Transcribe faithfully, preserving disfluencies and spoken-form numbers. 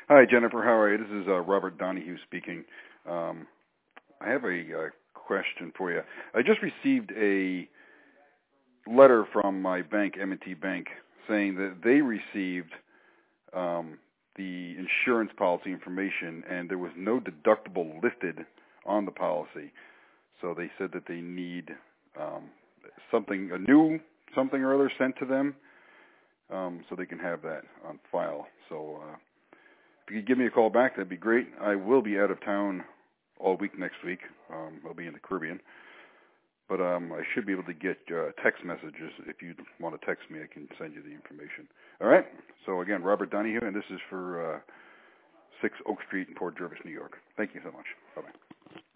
Hi, Jennifer. How are you? This is uh, Robert Donahue speaking. Um, I have a uh, question for you. I just received a letter from my bank, M and T Bank, saying that they received um, the insurance policy information, and there was no deductible listed on the policy. So they said that they need um, something, a new something or other sent to them, um, so they can have that on file. So uh, if you could give me a call back, that'd be great. I will be out of town all week next week. Um, I'll be in the Caribbean. But um, I should be able to get uh, text messages. If you want to text me, I can send you the information. All right? So, again, Robert Donahue, and this is for uh, six Oak Street in Port Jervis, New York. Thank you so much. Bye-bye.